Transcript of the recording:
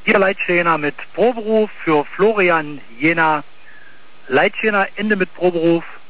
Hier Leitschäner mit Proberuf für Florian Jena. Leitschäner Ende mit Proberuf